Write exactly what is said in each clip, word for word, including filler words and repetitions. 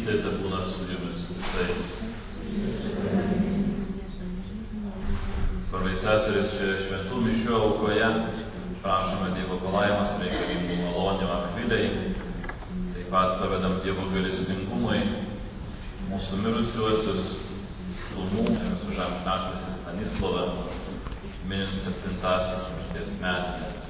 draugystė tebūna su jumis visais. Broliai seserys, šioje šventų mišių aukoje prašome Dievo palaimos reikalingų malonių Akvilei. Taip pat pavedam Dievo gailestingumui mūsų mirusiuosius sūnų ir už amžinatilsį Stanislovą, minint septintąsias mirties metines.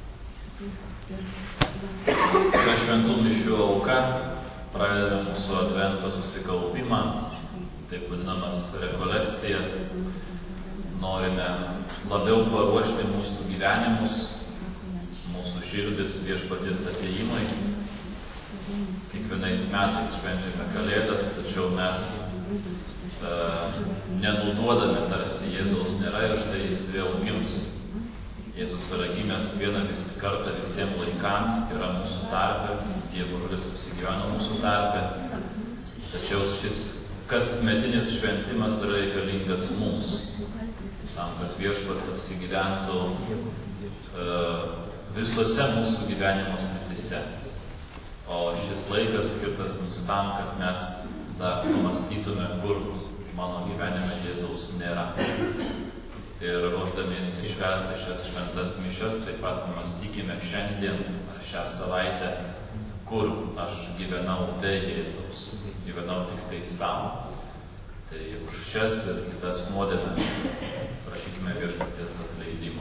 Šią šventų mišių auką pradedame mūsų advento susikaupimą, taip vadinamas rekolekcijas. Norime labiau paruošti mūsų gyvenimus, mūsų širdis Viešpaties atėjimui. Kiekvienais metais švenčiame Kalėdas, tačiau mes e, nenuduodame, tarsi Jėzaus nėra ir štai jis vėl gims. Jėzus yra gimęs vieną vis kartą visiems laikam, yra mūsų tarpe, Dievo žodis apsigyveno mūsų tarpe. Tačiau šis kasmetinis šventimas yra reikalingas mums, tam, kad Viešpats apsigyventų uh, visose mūsų gyvenimo srityse. O šis laikas skirtas mums tam, kad mes dar pamastytume, kur mano gyvenime Jėzaus nėra. Ir ruošdamiesi švęsti šias šventas mišias, taip pat pamastykime šiandien ar šią savaitę, kur aš gyvenau be Jėzaus, gyvenau tik tai savo. Tai už šias ir kitas nuodėmes prašykime Viešpaties atleidimo.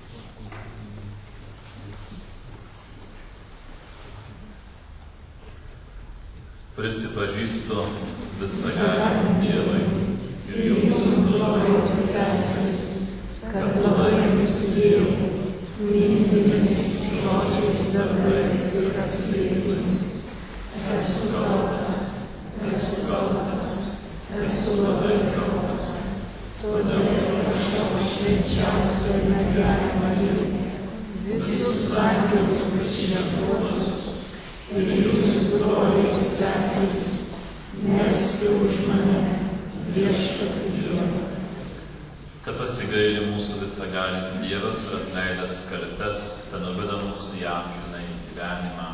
Prisipažįstu visagaliam Dievui ir jums, broliai seserys, kad labai nusidėjau mintimis, žodžiais, darbais ir pasiekimais. Esu kaltas, esu kaltas, esu labai kaltas. Todėl prašau švenčiausią mergelę Mariją, visus angelus ir šventuosius, ir jūs, broliai ir seserys, melskite už mane, Viešpatie Dieve. Kad pasigaili mūsų visagalis Dievas ir atleidęs kaltes, tenuveda mus į amžinąjį gyvenimą.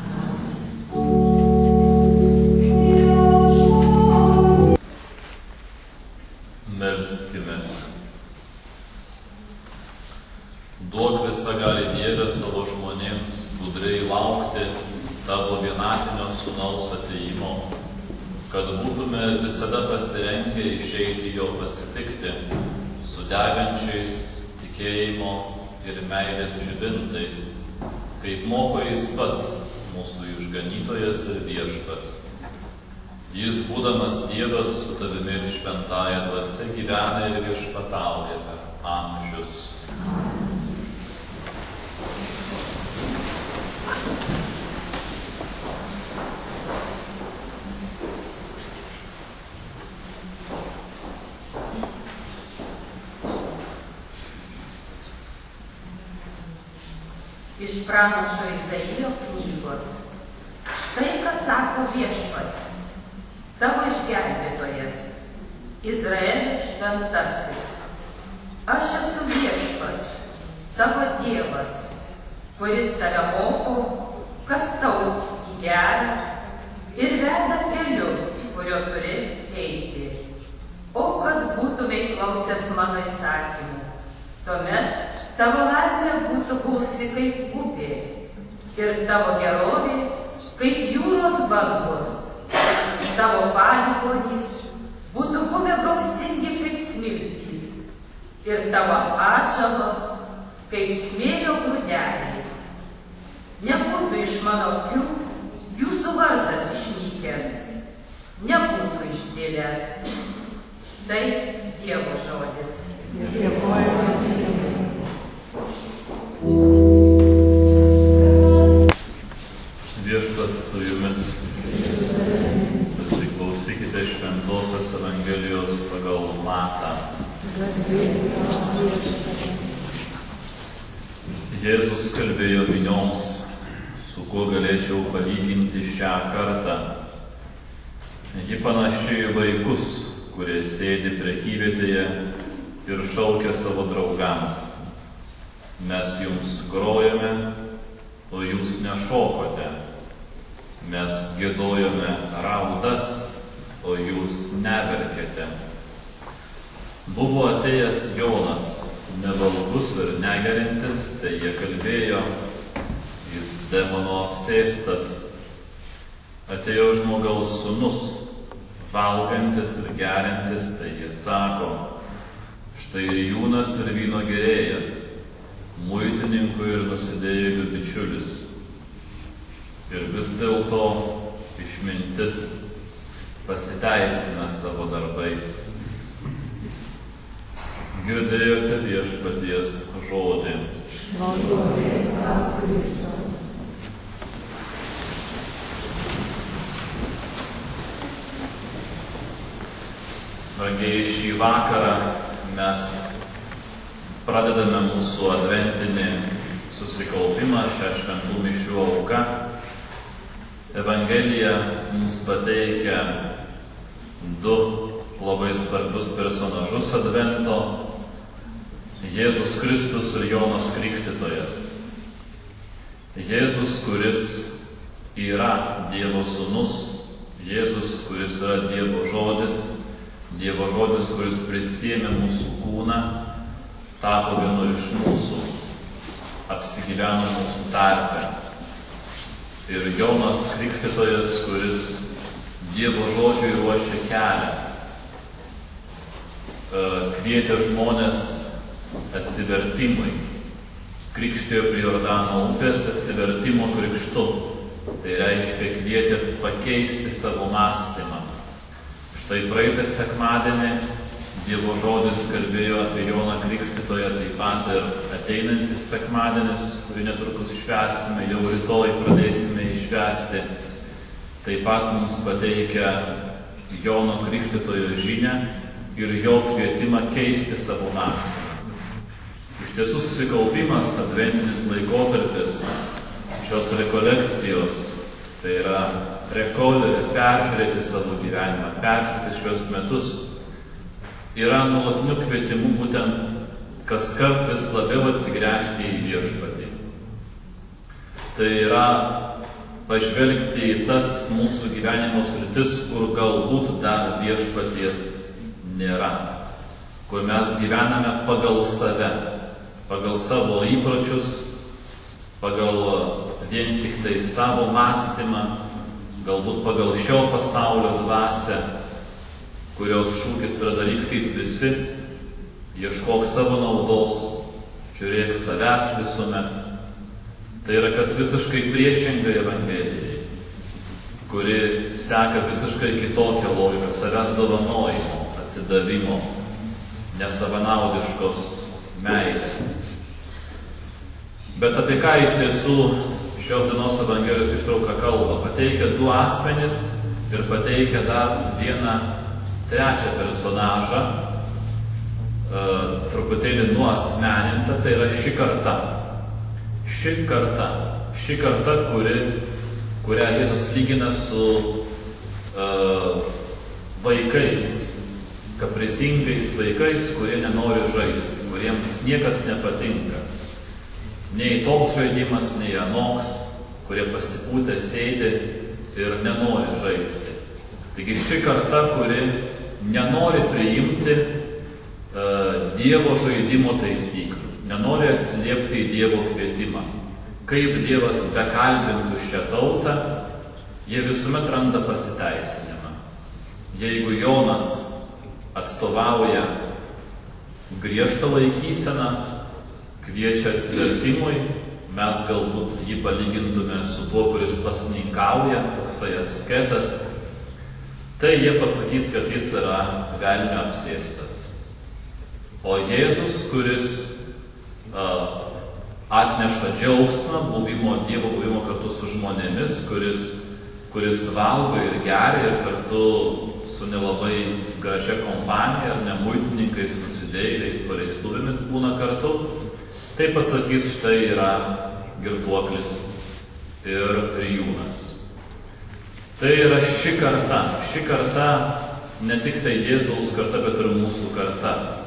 Melskimės. Duok visagali Dieve savo žmonėms gudriai laukti tavo vienatinio sūnaus atėjimo, kad būtume visada pasirengę išeiti jo pasitikti su degančiais tikėjimo ir meilės žibintais, kaip moko jis pats, mūsų išganytojas ir Viešpats. Jis, būdamas Dievas, su tavimi ir šventąja dvasia gyvena ir viešpatauja per amžius. Iš pranašo Izaijo knygos. Štai ką sako Viešpats, tavo išgelbėtojas, Izraelio šventasis. Aš esu Viešpats, tavo Dievas, kuris tave moko, kas tau į gerą ir veda keliu, kurio turi eiti. O kad būtumei klausęs mano įsakymų, tuomet tavo laisvė būtų gausi kaip upė ir tavo gerovė kaip jūros bangos. Tavo palikuonys būtų buvę gausingi kaip smiltys ir tavo atžalos kaip smėlio grūdeliai. Nebūtų iš mano akių jūsų vardas išnykęs, nebūtų išdėlęs. Tai Dievo žodis. Viešpats su jumis. Pasiklausykite šventosios Evangelijos pagal Matą. Jėzus kalbėjo minioms, su kuo galėčiau palyginti šią kartą. Ji panaši į vaikus, kurie sėdi prekyvietėje ir šaukia savo draugams. Mes jums grojame, o jūs nešokote. Mes giedojome raudas, o jūs neverkėte. Buvo atėjęs Jonas, nevalgus ir negerintis, tai jie kalbėjo, jis demono apsėstas. Atėjo žmogaus sūnus, valgantis ir gerintis, tai jie sako, štai rijūnas ir vyno gerėjas, muitininkų ir nusidėjėlių bičiulis. Ir vis dėlto išmintis pasiteisina savo darbais. Girdėjote viešpaties žodį. Brangiai, šį vakarą mes pradedame mūsų adventinį susikaupimą, šią šventų mišių auką. Evangelija mums pateikia du labai svarbius personažus advento – Jėzus Kristus ir Jonas Krikštytojas. Jėzus, kuris yra Dievo sūnus, Jėzus, kuris yra Dievo žodis, Dievo žodis, kuris prisiėmė mūsų kūną, tapo vienu iš mūsų, apsigyveno mūsų tarpe. Ir Jonas Krikštytojas, kuris Dievo žodžiui ruošia kelią, kvietė žmonės atsivertimui, krikštijo prie Jordano upės atsivertimo krikštu. Tai reiškia kvietė pakeisti savo mąstymą. Štai praeitą sekmadienį Dievo žodis kalbėjo apie Joną Krikštytoją, taip pat ir ateinantis sekmadienis, kurį netrukus švęsime, jau rytoj pradėsime iššvęsti. Taip pat mums pateikia Jono Krikštytojo žinią ir jo kvietimą keisti savo mąstymą. Iš tiesų susikaupimas, adventinis laikotarpis, šios rekolekcijos, tai yra rekolė, peržiūrėti savo gyvenimą, peržiūrėti šios metus, yra nuolatiniu kvietimu būtent kaskart vis labiau atsigręžti į viešpatį. Tai yra pažvelgti į tas mūsų gyvenimo sritis, kur galbūt dar viešpaties nėra, kur mes gyvename pagal save, pagal savo įpročius, pagal vien tik tai savo mąstymą, galbūt pagal šio pasaulio dvasią, kurios šūkis yra daryk kaip visi, ieškok savo naudos, žiūrėk savęs visuomet. Tai yra kas visiškai priešingai Evangelijai, kuri seka visiškai kitokią logiką, savęs dovanojimo, atsidavimo, nesavanaudiškos meilės. Bet apie ką iš tiesų šios dienos Evangelijos ištrauka kalba? Pateikia du asmenis ir pateikia dar vieną trečią personažą, e, truputėlį nuasmeninta, tai yra ši karta. Ši karta, ši karta, kuri, kurią Jėzus lygina su e, vaikais, kaprizingais vaikais, kurie nenori žaisti, kuriems niekas nepatinka. Nei toks žaidimas, nei anoks, kurie pasipūtę sėdi ir nenori žaisti. Taigi ši karta, kuri nenori priimti uh, Dievo žaidimo taisyklių, nenori atsiliepti į Dievo kvietimą. Kaip Dievas bekalbintų šią tautą, jie visuomet randa pasiteisinimą. Jeigu Jonas atstovauja griežtą laikyseną, kviečia atsivertimui, mes galbūt jį palygintume su tuo, kuris pasninkauja, toksai asketas, tai jie pasakys, kad jis yra velnio apsėstas. O Jėzus, kuris uh, atneša džiaugsmą, buvimo, Dievo buvimo kartu su žmonėmis, kuris, kuris valgo ir geria ir kartu su nelabai gražia kompanija, ar ne muitininkais, nusidėjėliais, pareistuvėmis būna kartu, tai pasakys, štai yra girtuoklis ir rijūnas. Tai yra ši karta, ši karta ne tik tai Jėzaus karta, bet ir mūsų karta.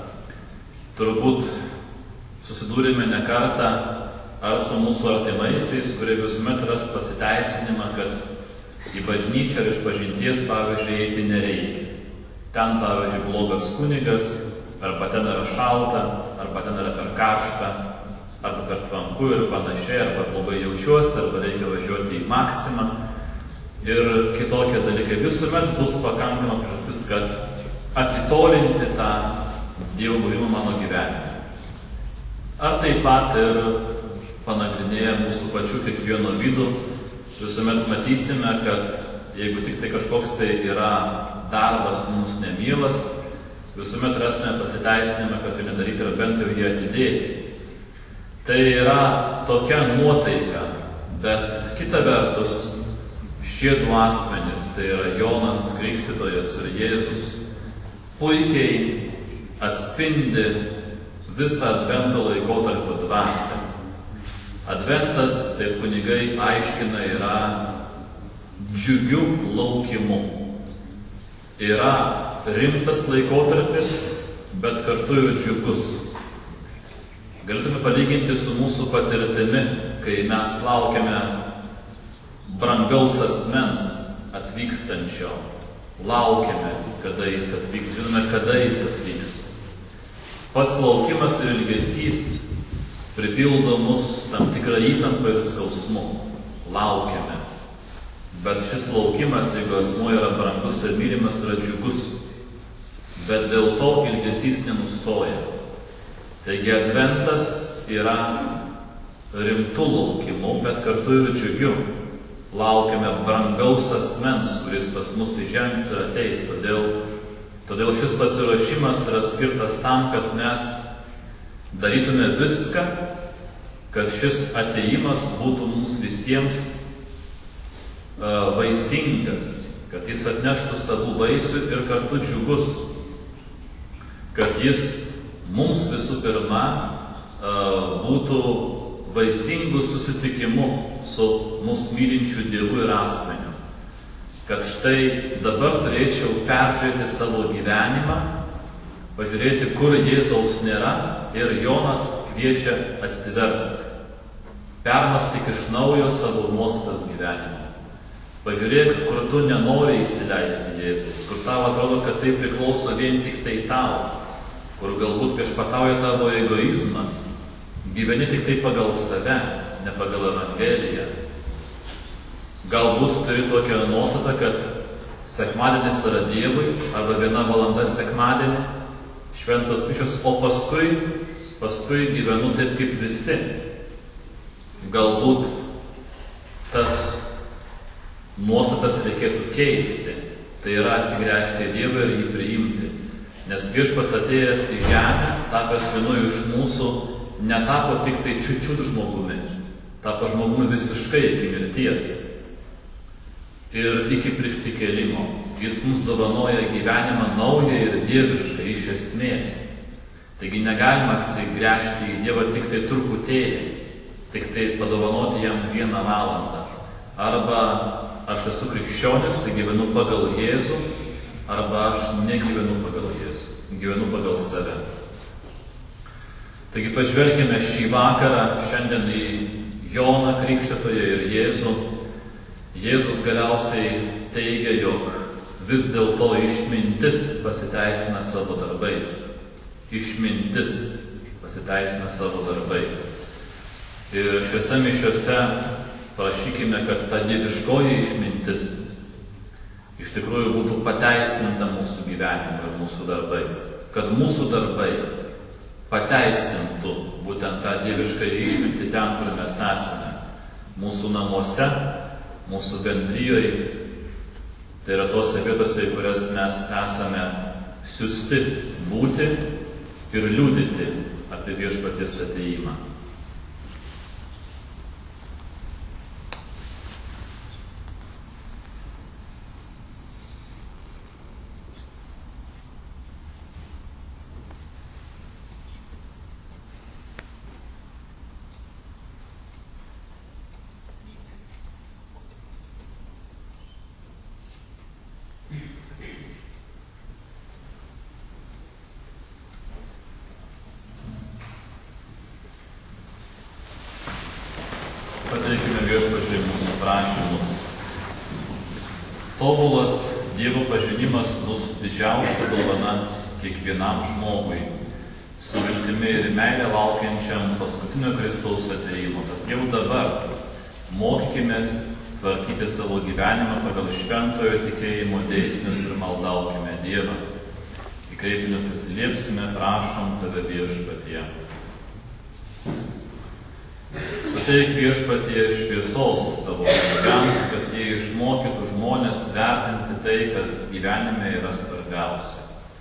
Turbūt susidūrėme ne kartą ar su mūsų artimaisiais, kurie visuomet ras pasiteisinimą, kad Į bažnyčią ar iš pažinties, pavyzdžiui, eiti nereikia. Ten, pavyzdžiui, blogas kunigas, arba ten yra šalta, arba ten yra per karšta, arba per tvanku ir panašiai, arba blogai jaučiuosi, arba reikia važiuoti į Maksimą. Ir kitokie dalykai. Visuomet bus pakankama priežastis, kad atitolinti tą Dievo buvimą mano gyvenime. Ar taip pat ir panagrinėję mūsų pačių kiekvieno vidų, visuomet matysime, kad jeigu tik tai kažkoks tai yra darbas mums nemielas, visuomet rasime pasiteisinimą, kad jo nedaryti ir bent jau jį atidėti. Tai yra tokia nuotaika, bet kita vertus, šie du asmenys, tai yra Jonas Krikštytojas ir Jėzus, puikiai atspindi visą Advento laikotarpio dvasią. Adventas, taip kunigai aiškina, yra džiugių laukimų. Yra rimtas laikotarpis, bet kartu ir džiugus. Galėtume palyginti su mūsų patirtimi, kai mes laukiame brangaus asmens atvykstančio. Laukiame, kada jis atvyks, žinome, kada jis atvyks. Pats laukimas ir ilgesys pripildo mus tam tikrą įtampą ir skausmų. Laukiame. Bet šis laukimas, jeigu asmuo yra brangus ir mylimas, yra džiugus. Bet dėl to ilgesys nenustoja. Taigi Adventas yra rimtų laukimų, bet kartu ir džiugių. Laukiame brangaus asmens, kuris pas mus įžengs ir ateis. Todėl, todėl šis pasiruošimas yra skirtas tam, kad mes darytume viską, kad šis atėjimas būtų mums visiems uh, vaisingas, kad jis atneštų savų vaisių ir kartu džiugus, kad jis mums visų pirma uh, būtų vaisingų susitikimų su mus mylinčiu Dievu ir asmeniu. Kad štai dabar turėčiau peržiūrėti savo gyvenimą, pažiūrėti, kur Jėzaus nėra, ir Jonas kviečia atsiversk. Permąstyk iš naujo savo nuostatas gyvenime. Pažiūrėk, kur tu nenori įsileisti Jėzus, kur tau atrodo, kad tai priklauso vien tik tai tau, kur galbūt viešpatauja tavo egoizmas, gyveni tik tai pagal save, ne pagal Evangeliją. Galbūt turi tokią nuostatą, kad sekmadienis yra Dievui, arba viena valanda sekmadienį, šventos mišios, o paskui, paskui gyvenu taip kaip visi. Galbūt tas nuostatas reikėtų keisti, tai yra atsigręžti į Dievą ir jį priimti. Nes viešpats atėjęs į žemę, tapęs vienu iš mūsų, netapo tik tai čiučiut žmogumi, tapo žmogumi visiškai iki mirties ir iki prisikėlimo. Jis mums dovanoja gyvenimą naują ir dievišką iš esmės. Taigi negalima atsigręžti į Dievą tik tai truputėlį, tik tai padovanoti jam vieną valandą. Arba aš esu krikščionis, tai gyvenu pagal Jėzų, arba aš negyvenu pagal Jėzų, gyvenu pagal save. Taigi pažvelkime šį vakarą šiandien į Joną Krikštytoją ir Jėzų. Jėzus galiausiai teigia, jog vis dėlto išmintis pasiteisina savo darbais. Išmintis pasiteisina savo darbais. Ir šiuose mišiuose prašykime, kad ta dieviškoji išmintis iš tikrųjų būtų pateisinta mūsų gyvenimu ir mūsų darbais. Kad mūsų darbai pateisintų būtent tą dievišką išmintį ten, kur mes esame. Mūsų namuose, mūsų bendrijoje, tai yra tose vietose, į kurias mes esame siųsti būti ir liudyti apie viešpaties atėjimą. Pateikime viešpačiui mūsų prašymus. Tobulas Dievo pažinimas bus didžiausia dovana kiekvienam žmogui, su viltimi ir meilė laukiančiam paskutinio Kristaus atėjimo. Tad jau dabar mokykimės tvarkyti savo gyvenimą pagal šventojo tikėjimo dėsnius ir maldaukime Dievą. Į kreipinius atsiliepsime, prašom tave viešpatie. Suteik viešpatie šviesos savo vaikams, kad jie išmokytų žmonės vertinti tai, kas gyvenime yra svarbiausia.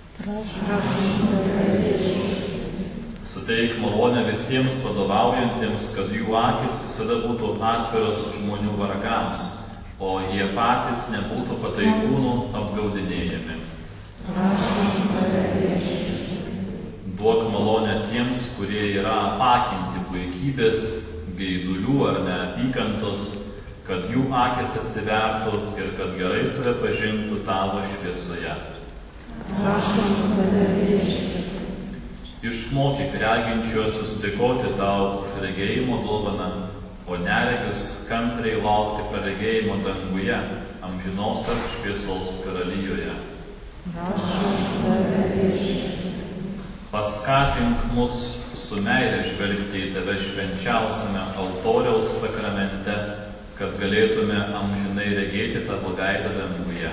Suteik malonę visiems vadovaujantiems, kad jų akis visada būtų atviros žmonių vargams, o jie patys nebūtų pataikūnų apgaudinėjami. Duok malonę tiems, kurie yra apakinti puikybės, geidulių ar neapykantos, kad jų akis atsivertų ir kad gerai save pažintų tavo šviesoje. Išmokyk reginčiuosius dėkoti tau už regėjimo dovaną, o neregius kantriai laukti praregėjimo danguje, amžinosios šviesos karalijoje. Paskatink mus su meile žvelgti į tave švenčiausiame altoriaus sakramente, kad galėtume amžinai regėti tavo veidą danguje.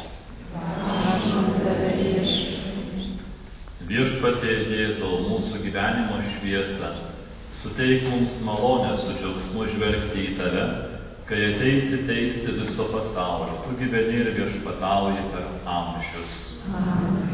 Viešpatie Jėzau, mūsų gyvenimo šviesa, suteik mums malonę su džiaugsmu žvelgti į tave, kai ateisi teisti viso pasaulio. Tu gyveni ir viešpatauji per amžius. Amen.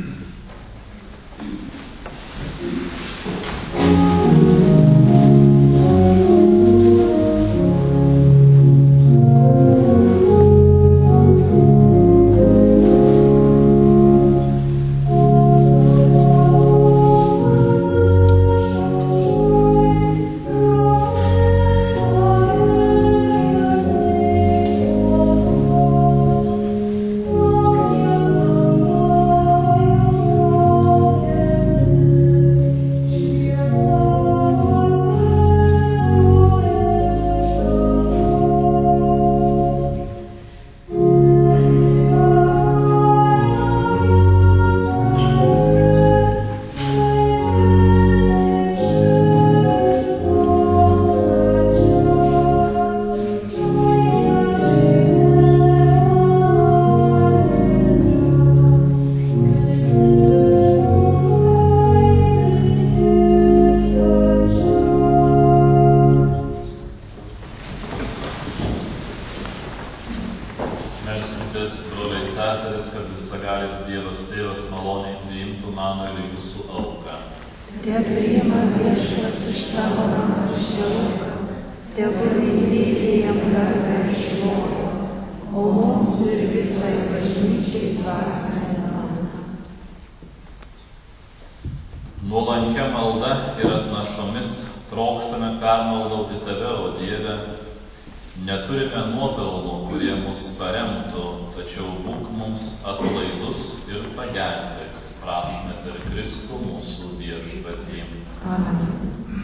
Nuolankia malda ir atnašomis trokštame permaldauti tave, o Dieve. Neturime nuopelnų, kurie mus paremtų, tačiau būk mums atlaidus ir pagelbėk. Prašome per Kristų mūsų viešpatį. Amen.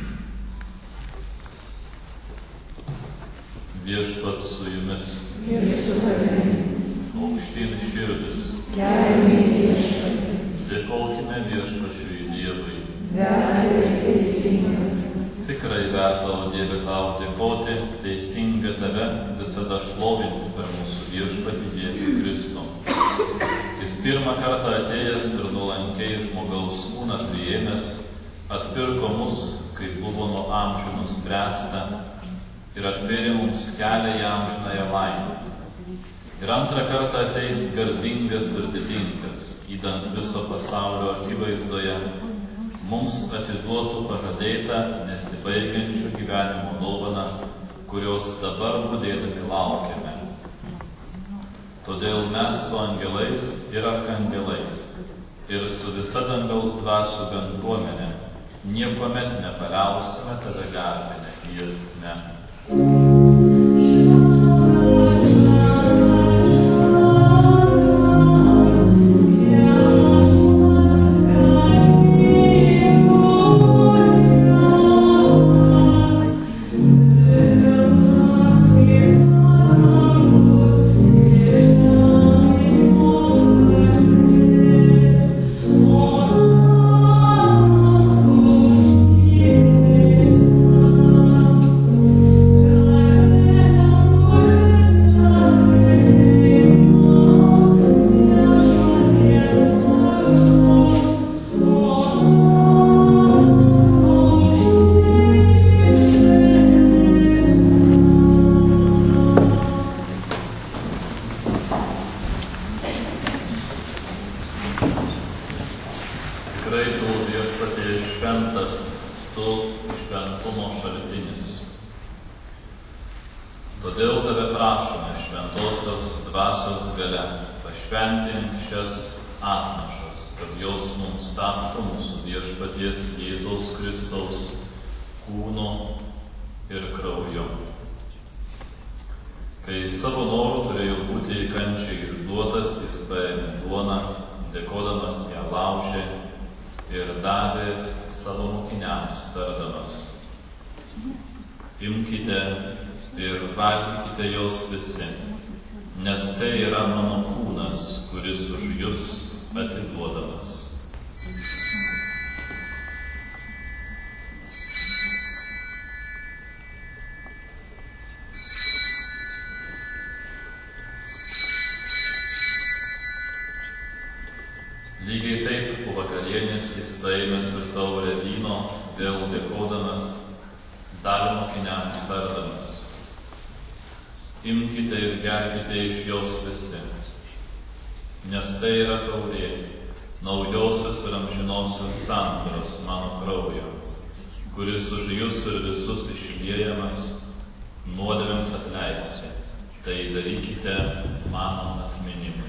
Viešpats su jumis. Ir su tavimi. Aukštyn širdis. Keliame viešpatį. Dėkokime viešpačiui Dievui. Verta ir teisinga. Tikrai verta, o Dieve, tau dėkoti, teisinga tave visada šlovinti per mūsų viešpatį Jėzų Kristų. Jis pirmą kartą atėjęs ir nuolankiai žmogaus kūną priėmęs, atpirko mus, kai buvo nuo amžių nuspręsta, ir atvėrė mums kelią į amžinąją laimę. Ir antrą kartą ateis garbingas ir didingas, gydant viso pasaulio akivaizdoje, mums atiduotų pažadėtą nesibaigiančių gyvenimo dovaną, kurios dabar budėdami laukiame. Todėl mes su angelais ir arkangelais ir su visa dangaus dvasių bendruomenė niekuomet nepaliausime tave garbinę giesmę. Yeah. Tikrai tu viešpatie šventas, tu šventumo šaltinis. Todėl tave prašome šventosios dvasios galia, pašventink šias atnašas, kad jos mums taptų mūsų viešpaties Jėzaus Kristaus kūno ir kraujo. Kai savo norų turėjo būti į kančią išduotas, jis paėmė duoną, dėkodamas ją laužė ir davė savo mokiniams, tardamas: imkite ir valgykite jos visi, nes tai yra mano kūnas, kuris už jus atiduodamas. Lygiai taip po vakarienės jis paėmęs ir taurę vyno, vėl dėkodamas, davė mokiniams, tardamas: imkite ir gerkite iš jos visi, nes tai yra taurė naujosios ir amžinosios sandoros mano kraujo, kuris už jus ir visus išliejamas nuodėmėms atleisti. Tai darykite mano atminimui.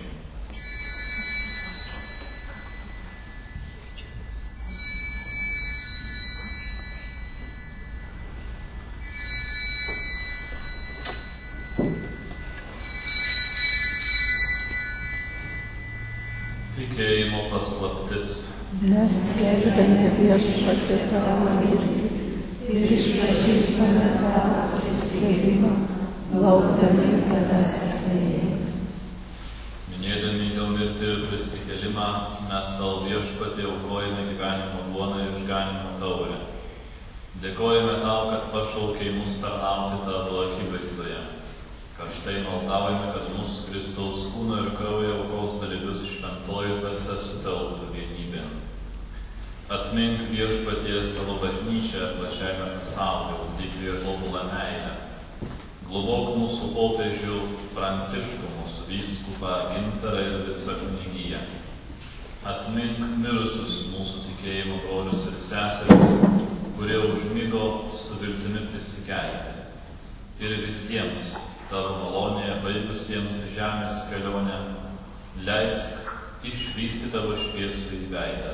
Tikėjimo paslaptis. Mes skelbiame viešpatie tavo mirtį ir išpažįstame tavo prisikėlimą, laukdami tavęs atėjimo. Minėdami jo mirtį ir prisikėlimą, mes tau viešpatie aukojame gyvenimo duoną ir išganimo taurę. Dėkojame tau, kad pašaukei mus tarnauti tavo akivaizdoje. Karštai maldaujame, kad mūsų Kristaus kūno ir kraujo aukos dalyvius šventoji dvasia sutelktų vienybėn. Atmink viešpatie savo bažnyčią plačiame pasaulyje, ugdyk ir tobulą meilę. Globok mūsų popiežių Pranciškų, mūsų vyskupą Gintarą ir visą kunigiją. Atmink mirusius mūsų tikėjimo brolius ir seseris, kurie užmigo su viltimi prisikelti. Ir visiems tavo malonėje baigusiems žemės kelionę, leisk išvysti tavo šviesų į veidą.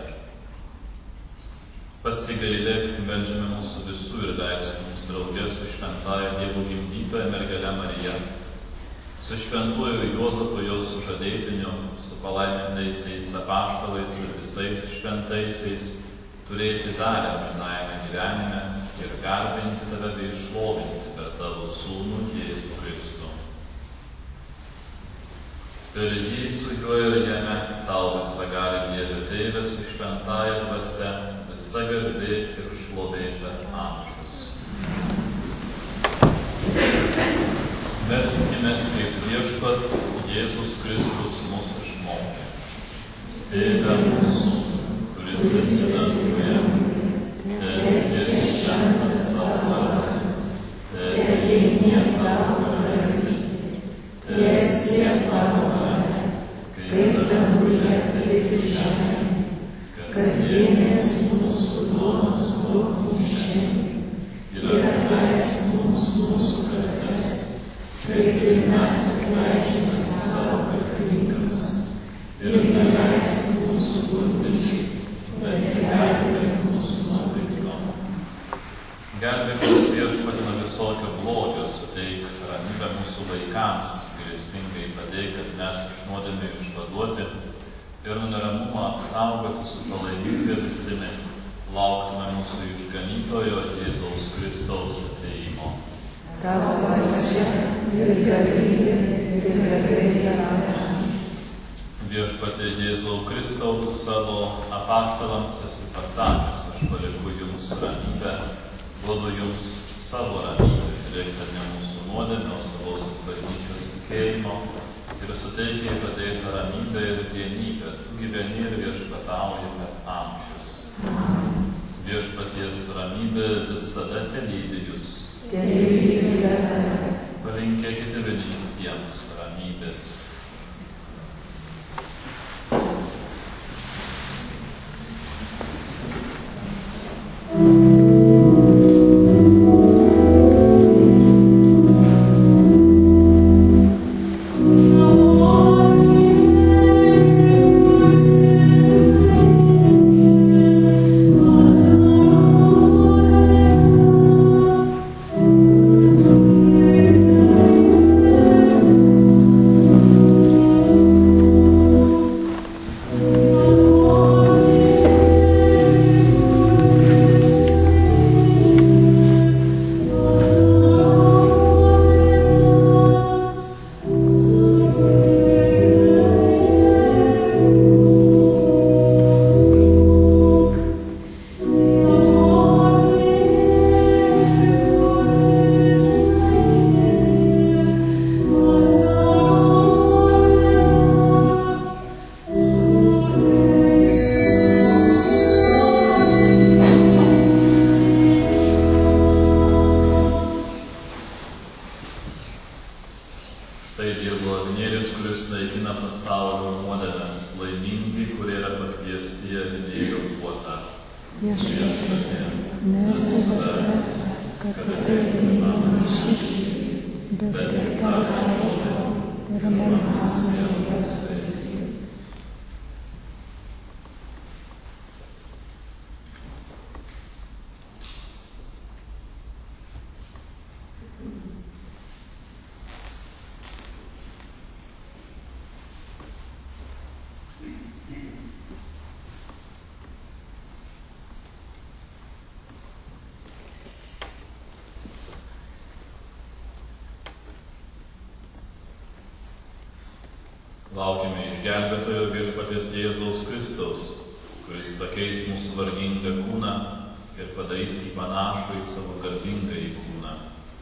Pasigailėk, meldžiame mūsų visų ir leisk mums draugė su šventąja Dievo gimdytoja mergele Marija, su šventuoju Juozapu jos sužadėtiniu, su palaimintaisiais apaštalais ir visais šventaisiais, turėti dalę amžinajame gyvenime ir garbinti tave bei šlovinti per tavo sūnų Jėzų Kristų. Per jį su juo ir jame tau visagali Dieve Tėve su šventąja dvasia, visa garbė ir šlovė per amžius. Melskimės, kaip viešpats Jėzus Kristus mus išmokė. Tėve mūsų, kuris esi danguje, teesie šventas tavo vardas, teeina tavo karalystė, teesie tavo valia, kaip danguje, taip ir žemėje. Kasdienės mūsų duonos duok mums šiandien ir atleisk mums mūsų kaltes, kaip ir mes atleidžiame savo kaltininkams, ir neleisk mūsų gundytis, bet gelbėk mus nuo pikto. Gelbėk mus viešpatie nuo visokio blogio, suteik ramybę mūsų vaikams, gailestingai padėk, kad mes iš nuodėmių išvaduoti ir neramumą apsaugoti su palaiminga viltimi, lauktume mūsų išganytojo Jėzaus Kristaus atėjimo. Tavo valdžia ir galybė ir garbė amžiams. Viešpatie Jėzau Kristau, tu savo apaštalams esi pasakęs: aš palieku jums ramybę, duodu jums savo ramybę, žiūrėk, kad ne mūsų nuodėmė, o savosios bažnyčios tikėjimo, ir suteikia žadėtą ramybę ir vienybę, tu gyveni ir viešpatauji per amžius. Viešpaties ramybė visada telydi jus. Palinkėkite vieni kitiems ramybės. Viešpatie, nesu vertas, kad ateiti į mano širdį, bet tik tavo žodį ir mano sielos. Laukime išgelbėtojo Viešpaties Jėzaus Kristaus, kuris pakeis mūsų vargingą kūną ir padarys jį panašų į savo garbingąjį kūną.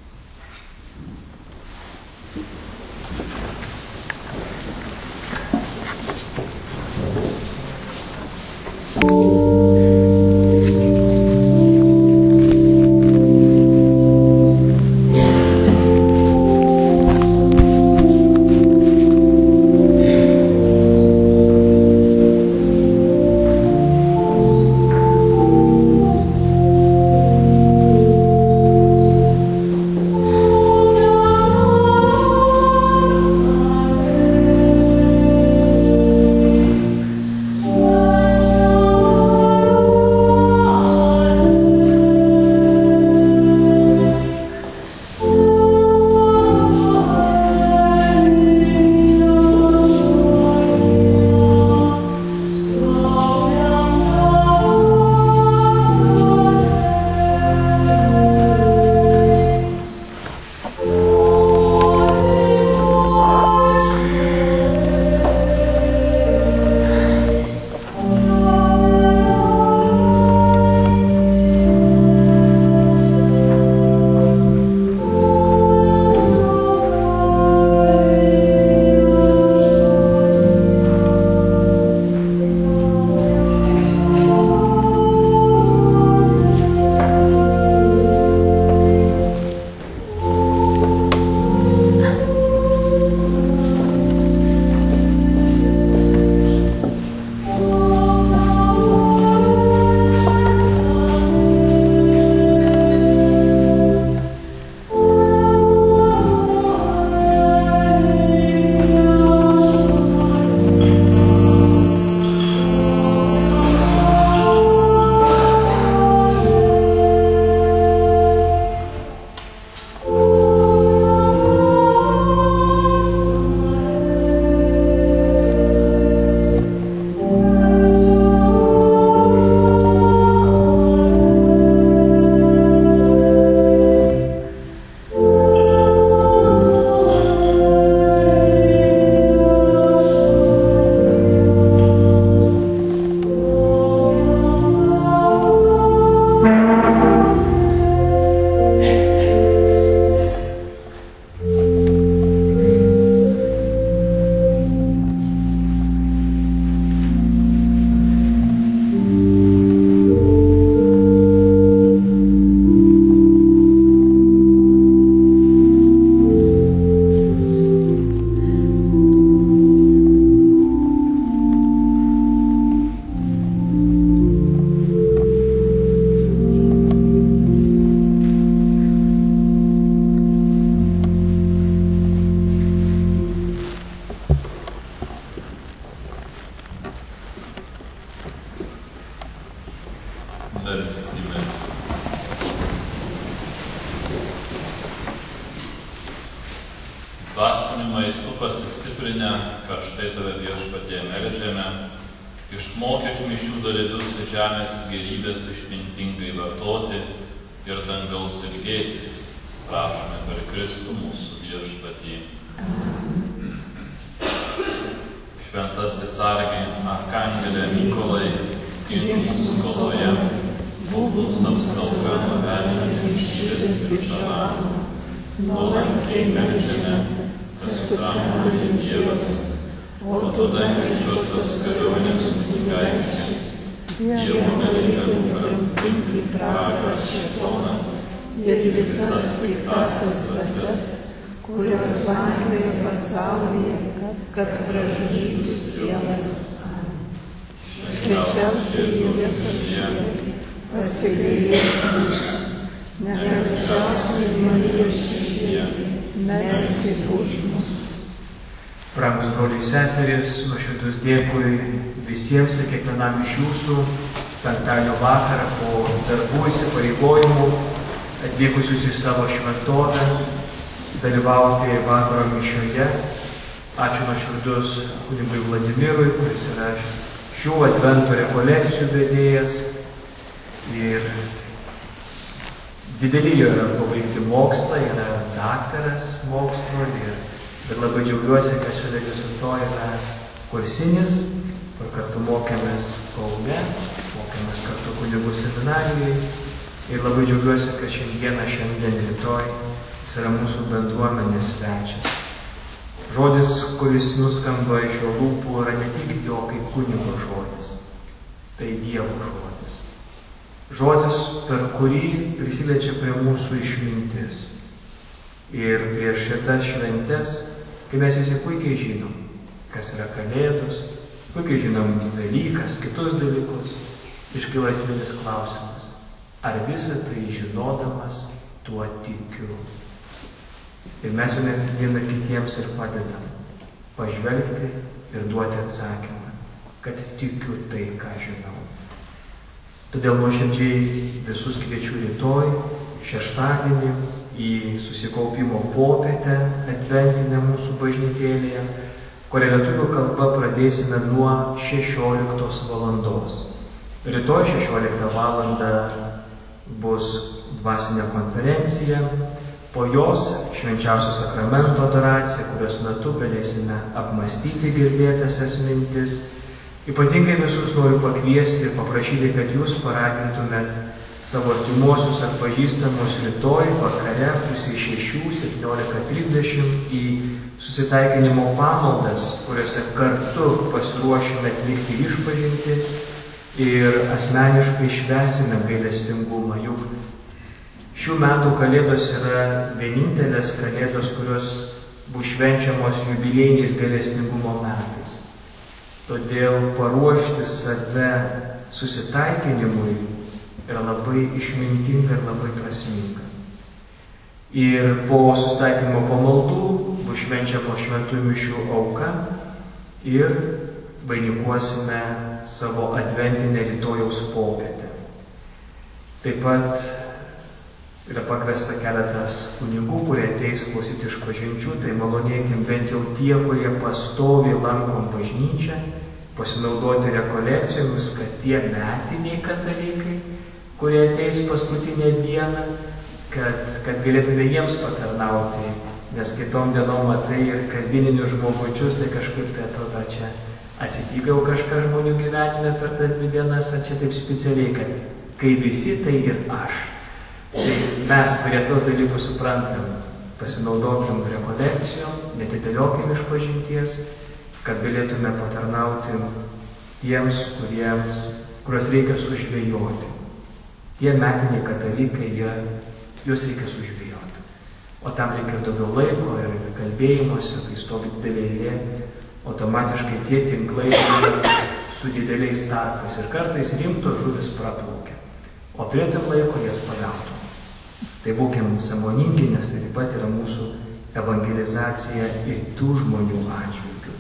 Dvasiniu maistu pasistiprinę, karštai tave Viešpatie meldžiame, išmokyk mišių dalyvius žemės gėrybės išmintingai vartoti ir dangaus ilgėtis, prašome per Kristų mūsų Viešpatį. Šventasis sargiai, arkangelė Mykolai, ir mūsų kovoje, būdus apsauga nuo velnio išširės ir žavą. Nuolankiai meldžiame, kad sutramdė Dievas, o tu dangiškosios kariuomenės kunigaikščiai, Dievo nereikia nuramstinti pragaro šėtoną ir visas piktąsias dvasias, kurios slankioja pasaulyje, kad pražudytų sielas. Švenčiausia Jėzaus viešpatie, pasigailėk mūsų, nekalčiausiai Marijos širdyje, melskit už mus. Brangus broliai seserys, nuoširdus dėkui visiems ir kiekvienam iš jūsų penktadienio vakarą po darbų įsipareigojimų atvykusius į savo šventovę, dalyvauti vakaro mišioje. Ačiū nuoširdus kunigui Vladimirui, kuris yra šių advento rekolekcijų vedėjas. Ir dideli jo yra pabaigti mokslą, yra daktaras mokslo. Ir, ir labai džiaugiuosi, kad šiandien viso to yra kursinis, kur kartu mokėmės Kaune, mokėmės kartu kunigų seminarijai. Ir labai džiaugiuosi, kad šiandieną, šiandien, rytoj jis yra mūsų bendruomenės svečias. Žodis, kuris nuskamba iš jo lūpų, yra ne tik jo kaip kunigo žodis, tai Dievo žodis. Žodis, per kurį prisiliečia prie mūsų išmintis. Ir prieš šitas šventes, kai mes visi puikiai žinom, kas yra Kalėdos, puikiai žinom Velykas, kitus dalykus, iškyla esminis klausimas. Ar visą tai žinodamas tuo tikiu? Ir mes viena kitiems ir padedam pažvelgti ir duoti atsakymą, kad tikiu tai, ką žinau. Todėl nuoširdžiai visus kviečiu rytoj, šeštadienį, į susikaupimo popietę adventinę mūsų bažnytėlėje, kurią lietuvių kalba pradėsime nuo šešioliktos valandos. Rytoj šešioliktą valandą bus dvasinė konferencija. Po jos švenčiausio sakramento adoracija, kurios metu galėsime apmąstyti girdėtasias mintis. Ypatingai visus noriu pakviesti ir paprašyti, kad jūs paragintumėt savo artimuosius ar pažįstamus rytoj vakare pusė šešių, septyniolika trisdešimt į susitaikinimo pamaldas, kuriuose kartu pasiruošime atlikti išpažintį ir asmeniškai švęsime gailestingumą. Juk šių metų Kalėdos yra vienintelės Kalėdos, kurios bus švenčiamos jubiliejiniais gailestingumo metais. Todėl paruošti save susitaikinimui yra labai išmintinga ir labai prasminga. Ir po susitaikinimo pamaldų bus švenčiamo šventųjų mišių auka ir vainikuosime savo adventinę rytojaus popietę. Taip pat yra pakviesta keletas kunigų, kurie ateis klausyti išpažinčių, tai malonėkim bent jau tie, kurie pastoviai lankom bažnyčią, pasinaudoti rekolekcijomis, kad tie metiniai katalikai, kurie ateis paskutinę dieną, kad, kad galėtume jiems patarnauti, nes kitom dienom matai ir kasdieninius žmogučius, tai kažkaip tai atrodo čia atsitikau kažką žmonių gyvenime per tas dvi dienas, ar čia taip specialiai, kad kai visi, tai ir aš. Tai mes prie tos dalykus suprantam, pasinaudokim rekolekcijom, netidėliokim išpažinties, kad galėtume patarnauti tiems, kuriems, kuriuos reikia sužvejoti. Tie metiniai katalikai, jie, juos reikia sužvejoti. O tam reikia daugiau laiko ir kalbėjimuose, kai stovi didelė eilė, automatiškai tie tinklai su dideliais tarpais ir kartais rimtos žuvis praplaukia. O turėtum laiko jas pagautum. Tai būkim sąmoningi, nes tai taip pat yra mūsų evangelizacija ir tų žmonių atžvilgių.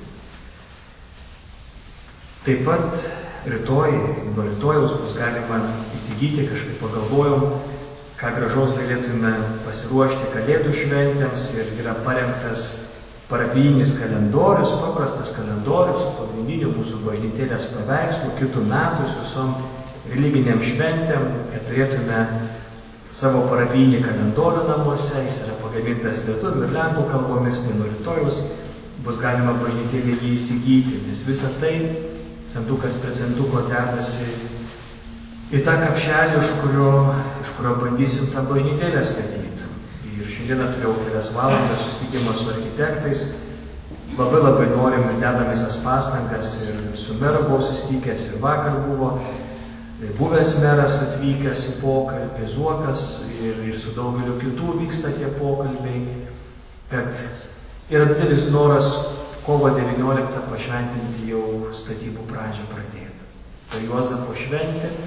Taip pat rytoj, nuo rytojaus bus galima įsigyti, kažkaip pagalvojom, ką gražaus galėtume pasiruošti Kalėdų šventėms ir yra parengtas parapijinis kalendorius, paprastas kalendorius, pagrindinių mūsų bažnytėlės paveikslų, kitų metų su visom religiniam šventėm, kad turėtume savo parapijinį kalendorių namuose, jis yra pagamintas lietuvių ir lenkų kalbomis, tai nuo rytojus bus galima bažnytėlį jį įsigyti, nes visa tai centukas prie centuko dedasi į tą kapšelį, iš kurio, iš kurio bandysim tą bažnytėlę statyti. Ir šiandieną turėjau kelias valandas susitikimą su architektais, labai labai norim ir dedam visas pastangas ir su meru buvau susitikęs ir vakar buvo. Buvęs meras atvykęs į pokalbį, Zuokas ir, ir su daugeliu kitų vyksta tie pokalbiai, kad yra didelis noras kovo devynioliktą pašventinti jau statybų pradžią pradėti. Tai Juozapo šventė,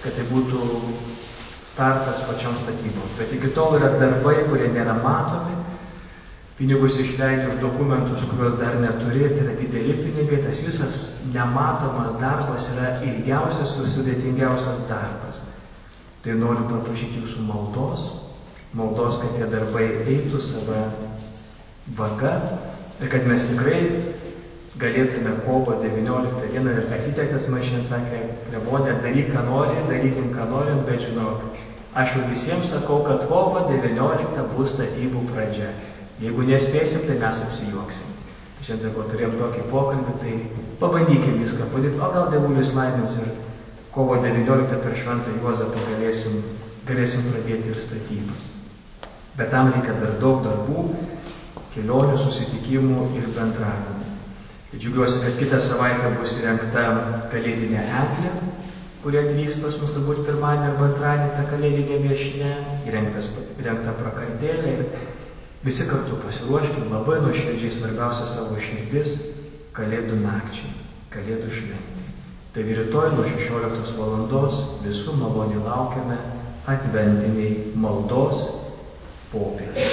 kad tai būtų startas pačiom statyboms. Bet iki tol yra darbai, kurie nėra matomi, pinigus išleidžia už dokumentus, kuriuos dar neturi, tai yra dideli pinigai, tas visas nematomas darbas yra ilgiausias ir sudėtingiausias darbas. Tai noriu paprašyti jūsų maldos, maldos, kad tie darbai eitų savo vaga ir kad mes tikrai galėtume kovo devynioliktą dieną, ir architektas man šiandien sakė, klebone, daryk, ką nori, darykim, ką norim, bet žinok, aš jau visiems sakau, kad kovo devynioliktą bus statybų pradžia. Jeigu nespėsim, tai mes apsijuoksim. Tai šiandien, jeigu turėjom tokį pokalbį, tai pabandykim viską padaryti, o gal Dievulis laimins ir kovo devynioliktą per Šventą Juozapą galėsim, galėsim pradėti ir statybas. Bet tam reikia dar daug darbų, kelionių, susitikimų ir bendravimų. Džiaugiuosi, kad kitą savaitę bus įrengta kalėdinė eglė, kurie atvyks pas mus turbūt pirmadienį arba antradienį, ta kalėdinė viešnia, įrengta prakartėlė ir visi kartu pasiruoškim labai nuoširdžiai, svarbiausia savo širdis kalėdų nakčiai, kalėdų šventė. Tai rytoj nuo šešioliktos valandos visų maloniai laukiame adventiniai maldos popietė.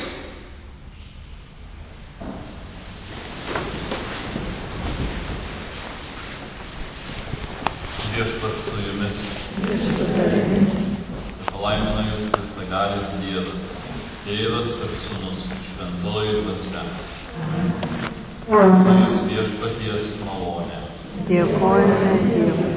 Viešpats su jumis. Ir su tavimi. Palaimina jūs visagalis Dievas, Tėvas ir Sūnus, Šventoji Dvasia. Jūs viešpaties malonė. Dėkojame Dievui.